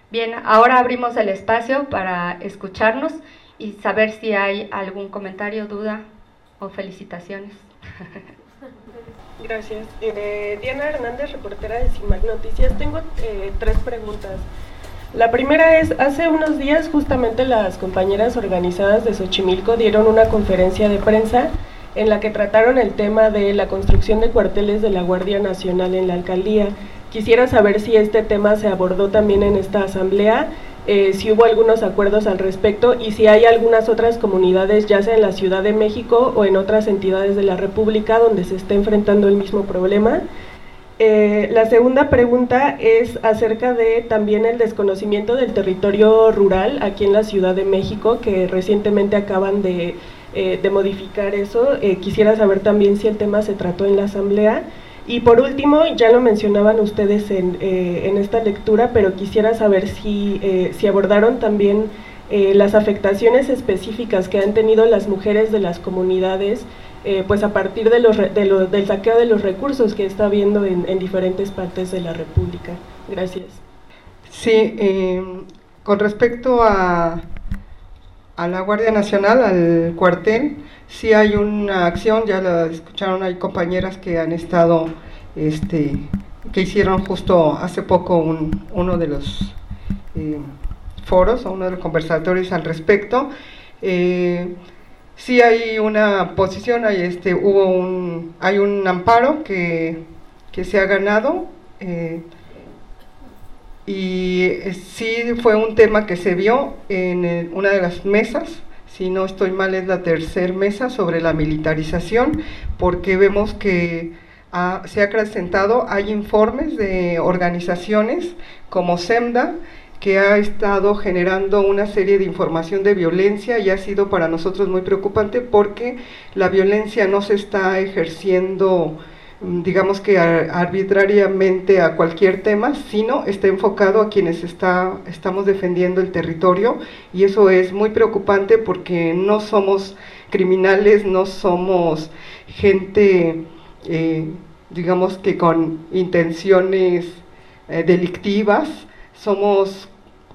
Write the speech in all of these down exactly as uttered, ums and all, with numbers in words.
Bien, ahora abrimos el espacio para escucharnos y saber si hay algún comentario, duda o felicitaciones. Gracias. Eh, Diana Hernández, reportera de CIMAC Noticias. Tengo eh, tres preguntas. La primera es, hace unos días justamente las compañeras organizadas de Xochimilco dieron una conferencia de prensa en la que trataron el tema de la construcción de cuarteles de la Guardia Nacional en la alcaldía. Quisiera saber si este tema se abordó también en esta asamblea, eh, si hubo algunos acuerdos al respecto y si hay algunas otras comunidades, ya sea en la Ciudad de México o en otras entidades de la República, donde se está enfrentando el mismo problema. Eh, la segunda pregunta es acerca de también el desconocimiento del territorio rural aquí en la Ciudad de México, que recientemente acaban de, eh, de modificar eso. Eh, quisiera saber también si el tema se trató en la asamblea. Y por último, ya lo mencionaban ustedes en, eh, en esta lectura, pero quisiera saber si, eh, si abordaron también eh, las afectaciones específicas que han tenido las mujeres de las comunidades, Eh, pues a partir de los, de lo, del saqueo de los recursos que está habiendo en, en diferentes partes de la República. Gracias. Sí, eh, con respecto a, a la Guardia Nacional, al cuartel, sí hay una acción, ya la escucharon, hay compañeras que han estado, este, que hicieron justo hace poco un, uno de los eh, foros, o uno de los conversatorios al respecto. Eh, Sí hay una posición, hay, este, hubo un, hay un amparo que, que se ha ganado eh, y sí fue un tema que se vio en el, una de las mesas, si no estoy mal es la tercera mesa sobre la militarización, porque vemos que ha, se ha acrecentado, hay informes de organizaciones como SEMDA, que ha estado generando una serie de información de violencia y ha sido para nosotros muy preocupante porque la violencia no se está ejerciendo, digamos que arbitrariamente a cualquier tema, sino está enfocado a quienes está, estamos defendiendo el territorio, y eso es muy preocupante porque no somos criminales, no somos gente, eh, digamos que con intenciones eh, delictivas, somos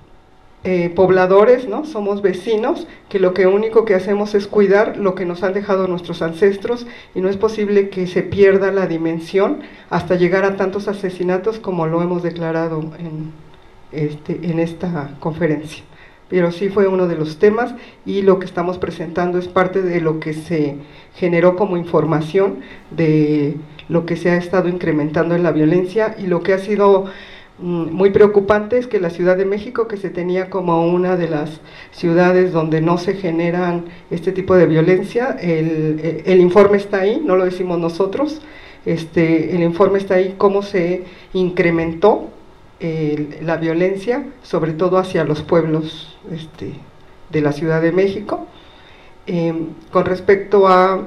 eh, pobladores, ¿no? Somos vecinos, que lo que único que hacemos es cuidar lo que nos han dejado nuestros ancestros, y no es posible que se pierda la dimensión hasta llegar a tantos asesinatos como lo hemos declarado en, este, en esta conferencia. Pero sí fue uno de los temas, y lo que estamos presentando es parte de lo que se generó como información de lo que se ha estado incrementando en la violencia, y lo que ha sido muy preocupante es que la Ciudad de México, que se tenía como una de las ciudades donde no se generan este tipo de violencia, el, el informe está ahí, no lo decimos nosotros, este, el informe está ahí, cómo se incrementó el, la violencia, sobre todo hacia los pueblos este, de la Ciudad de México. Eh, con respecto a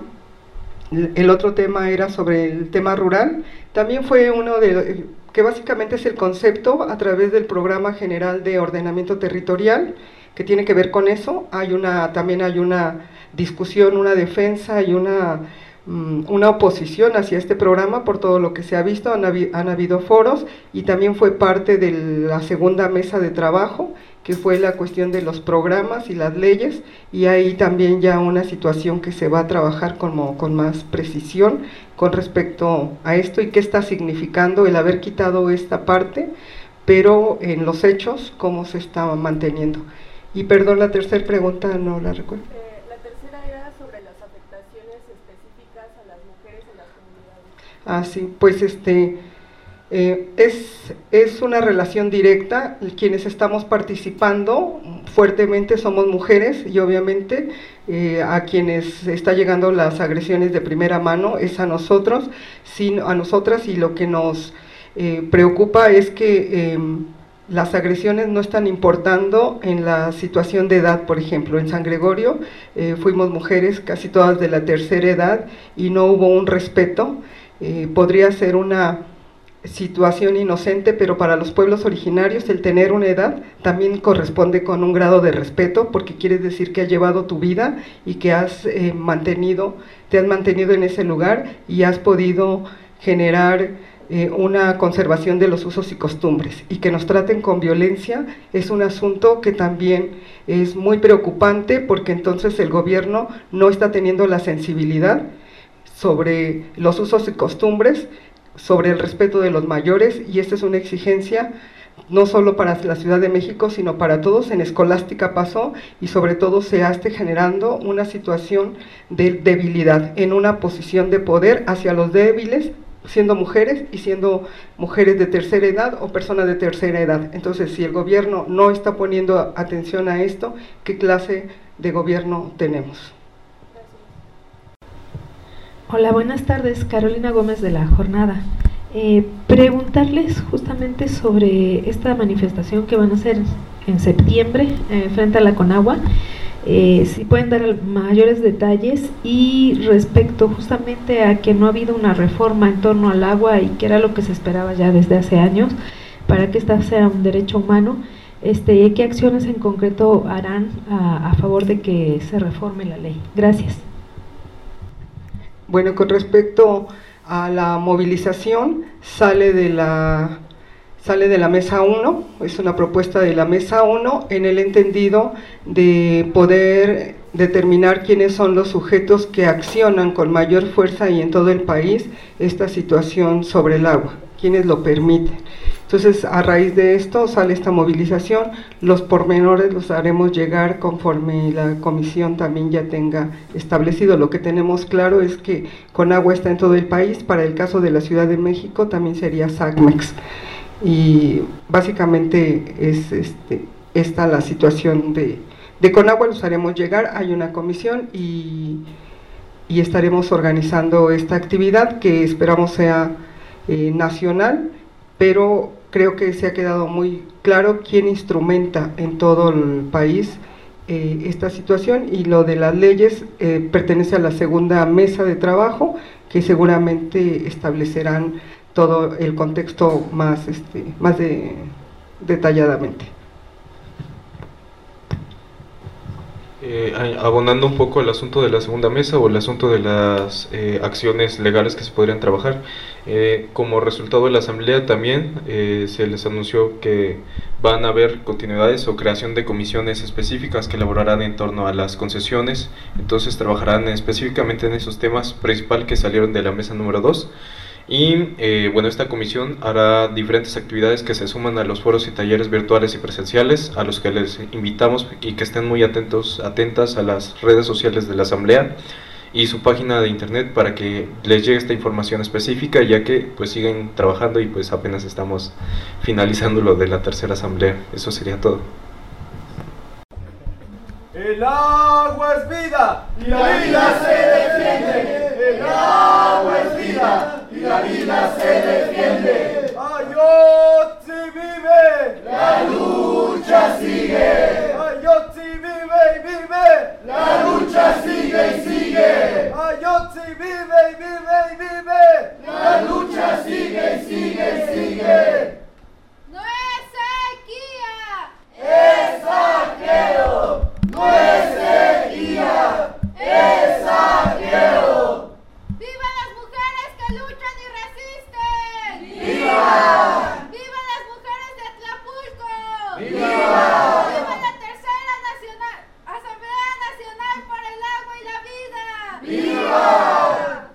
el otro tema era sobre el tema rural, también fue uno de, que básicamente es el concepto a través del Programa General de Ordenamiento Territorial, que tiene que ver con eso. Hay una, también hay una discusión, una defensa y una, um, una oposición hacia este programa por todo lo que se ha visto, han, habi, han habido foros, y también fue parte de la segunda mesa de trabajo, que fue la cuestión de los programas y las leyes, y ahí también ya una situación que se va a trabajar como, con más precisión con respecto a esto y qué está significando el haber quitado esta parte, pero en los hechos, cómo se está manteniendo. Y perdón, la tercera pregunta no la recuerdo. Eh, la tercera era sobre las afectaciones específicas a las mujeres en las comunidades. Ah, sí, pues este... Eh, es, es una relación directa, quienes estamos participando fuertemente somos mujeres, y obviamente eh, a quienes está llegando las agresiones de primera mano es a nosotros, sino a nosotras, y lo que nos eh, preocupa es que eh, las agresiones no están importando en la situación de edad. Por ejemplo, en San Gregorio eh, fuimos mujeres casi todas de la tercera edad y no hubo un respeto. Eh, podría ser una situación inocente, pero para los pueblos originarios el tener una edad también corresponde con un grado de respeto, porque quiere decir que has llevado tu vida y que has eh, mantenido, te has mantenido en ese lugar y has podido generar eh, una conservación de los usos y costumbres, y que nos traten con violencia es un asunto que también es muy preocupante, porque entonces el gobierno no está teniendo la sensibilidad sobre los usos y costumbres, sobre el respeto de los mayores, y esta es una exigencia no solo para la Ciudad de México, sino para todos. En Escolástica pasó, y sobre todo se esté generando una situación de debilidad, en una posición de poder hacia los débiles, siendo mujeres y siendo mujeres de tercera edad o personas de tercera edad. Entonces, si el gobierno no está poniendo atención a esto, ¿qué clase de gobierno tenemos? Hola, buenas tardes, Carolina Gómez de La Jornada. Eh, preguntarles justamente sobre esta manifestación que van a hacer en septiembre eh, frente a la Conagua, eh, si pueden dar mayores detalles, y respecto justamente a que no ha habido una reforma en torno al agua, y que era lo que se esperaba ya desde hace años para que esta sea un derecho humano, este, ¿qué acciones en concreto harán a, a favor de que se reforme la ley? Gracias. Bueno, con respecto a la movilización, sale de la, sale de la mesa uno, es una propuesta de la mesa uno, en el entendido de poder determinar quiénes son los sujetos que accionan con mayor fuerza y en todo el país esta situación sobre el agua, quienes lo permiten. Entonces, a raíz de esto sale esta movilización. Los pormenores los haremos llegar conforme la comisión también ya tenga establecido. Lo que tenemos claro es que Conagua está en todo el país. Para el caso de la Ciudad de México también sería SACMEX, y básicamente es este, esta la situación de, de Conagua. Los haremos llegar, hay una comisión y, y estaremos organizando esta actividad, que esperamos sea eh, nacional, pero creo que se ha quedado muy claro quién instrumenta en todo el país eh, esta situación, y lo de las leyes eh, pertenece a la segunda mesa de trabajo, que seguramente establecerán todo el contexto más, este, más de, detalladamente. Eh, abonando un poco el asunto de la segunda mesa o el asunto de las eh, acciones legales que se podrían trabajar, eh, como resultado de la asamblea también eh, se les anunció que van a haber continuidades o creación de comisiones específicas que elaborarán en torno a las concesiones. Entonces trabajarán específicamente en esos temas principal que salieron de la mesa número dos. Y eh, bueno, esta comisión hará diferentes actividades que se suman a los foros y talleres virtuales y presenciales, a los que les invitamos, y que estén muy atentos, atentas a las redes sociales de la asamblea y su página de internet para que les llegue esta información específica, ya que pues siguen trabajando y pues apenas estamos finalizando lo de la tercera asamblea. Eso sería todo. El agua es vida y la vida se defiende. El agua es vida y la vida se defiende. Ayotzi vive, la lucha sigue. Ayotzi vive y vive, la lucha sigue y sigue. Ayotzi vive y vive y vive, la lucha sigue y sigue y sigue. No es sequía, es saqueo. No es sequía, es saqueo. ¡Viva las mujeres que luchan y resisten! ¡Viva! ¡Viva las mujeres de Atlapulco! ¡Viva! ¡Viva la tercera nacional, Asamblea Nacional para el Agua y la Vida! ¡Viva!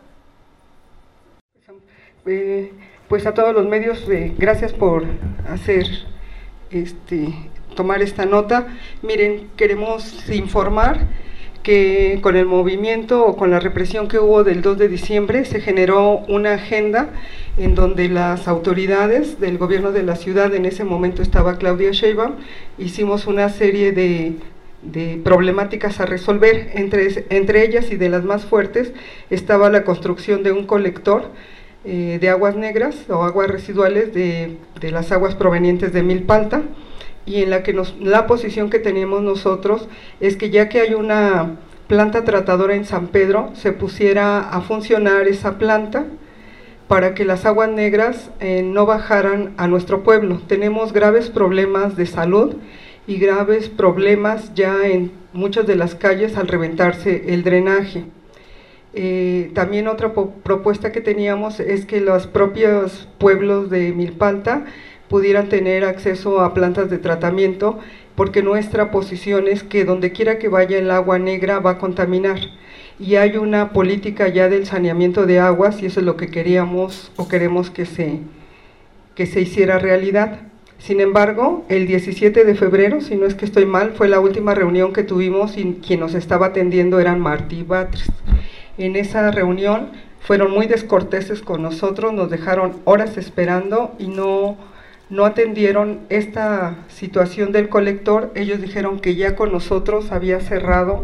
Eh, pues a todos los medios, eh, gracias por hacer este... tomar esta nota. Miren, queremos informar que con el movimiento o con la represión que hubo del dos de diciembre se generó una agenda en donde las autoridades del gobierno de la ciudad, en ese momento estaba Claudia Sheinbaum, hicimos una serie de, de problemáticas a resolver. Entre, entre ellas, y de las más fuertes, estaba la construcción de un colector eh, de aguas negras o aguas residuales de, de las aguas provenientes de Milpalta, y en la que nos, la posición que teníamos nosotros es que ya que hay una planta tratadora en San Pedro, se pusiera a funcionar esa planta para que las aguas negras eh, no bajaran a nuestro pueblo. Tenemos graves problemas de salud y graves problemas ya en muchas de las calles al reventarse el drenaje. Eh, también otra propuesta que teníamos es que los propios pueblos de Milpalta pudieran tener acceso a plantas de tratamiento, porque nuestra posición es que donde quiera que vaya el agua negra va a contaminar, y hay una política ya del saneamiento de aguas, y eso es lo que queríamos o queremos que se, que se hiciera realidad. Sin embargo, el diecisiete de febrero, si no es que estoy mal, fue la última reunión que tuvimos y quien nos estaba atendiendo eran Martí Batres. En esa reunión fueron muy descorteses con nosotros, nos dejaron horas esperando y no, no atendieron esta situación del colector. Ellos dijeron que ya con nosotros había cerrado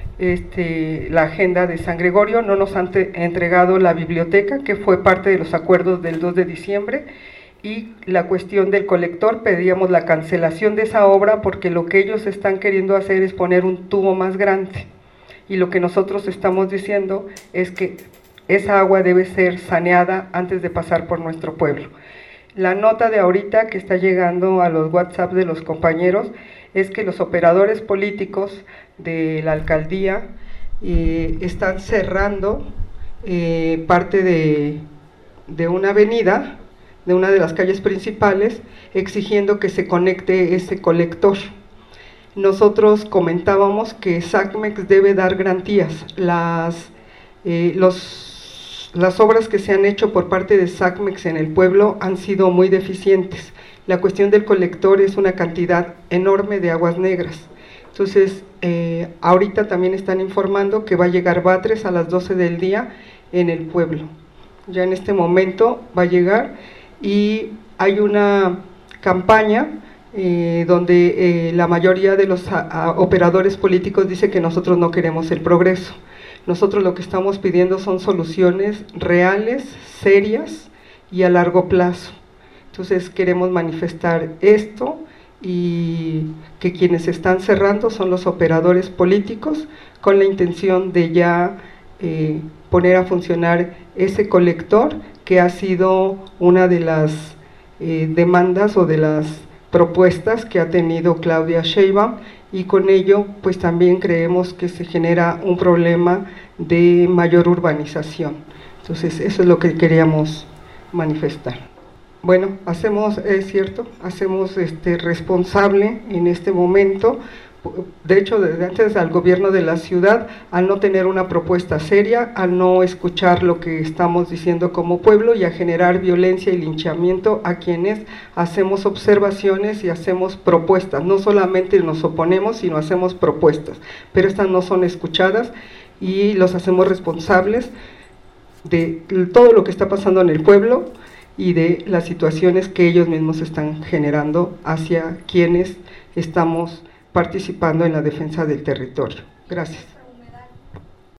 este, la agenda de San Gregorio, no nos han entregado la biblioteca, que fue parte de los acuerdos del dos de diciembre, y la cuestión del colector, pedíamos la cancelación de esa obra porque lo que ellos están queriendo hacer es poner un tubo más grande, y lo que nosotros estamos diciendo es que esa agua debe ser saneada antes de pasar por nuestro pueblo. La nota de ahorita que está llegando a los WhatsApp de los compañeros es que los operadores políticos de la alcaldía eh, están cerrando eh, parte de, de una avenida, de una de las calles principales, exigiendo que se conecte ese colector. Nosotros comentábamos que SACMEX debe dar garantías. Las, eh, los, las obras que se han hecho por parte de SACMEX en el pueblo han sido muy deficientes. La cuestión del colector es una cantidad enorme de aguas negras. Entonces, eh, ahorita también están informando que va a llegar Batres a las doce del día en el pueblo. Ya en este momento va a llegar, y hay una campaña eh, donde eh, la mayoría de los a, a, operadores políticos dice que nosotros no queremos el progreso. Nosotros lo que estamos pidiendo son soluciones reales, serias y a largo plazo. Entonces queremos manifestar esto, y que quienes están cerrando son los operadores políticos, con la intención de ya eh, poner a funcionar ese colector, que ha sido una de las eh, demandas o de las propuestas que ha tenido Claudia Sheinbaum, y con ello pues también creemos que se genera un problema de mayor urbanización. Entonces eso es lo que queríamos manifestar. Bueno, hacemos, es cierto, hacemos este responsable en este momento, de hecho desde antes al gobierno de la ciudad, al no tener una propuesta seria, al no escuchar lo que estamos diciendo como pueblo, y a generar violencia y linchamiento a quienes hacemos observaciones y hacemos propuestas. No solamente nos oponemos, sino hacemos propuestas, pero estas no son escuchadas, y los hacemos responsables de todo lo que está pasando en el pueblo y de las situaciones que ellos mismos están generando hacia quienes estamos participando en la defensa del territorio. Gracias.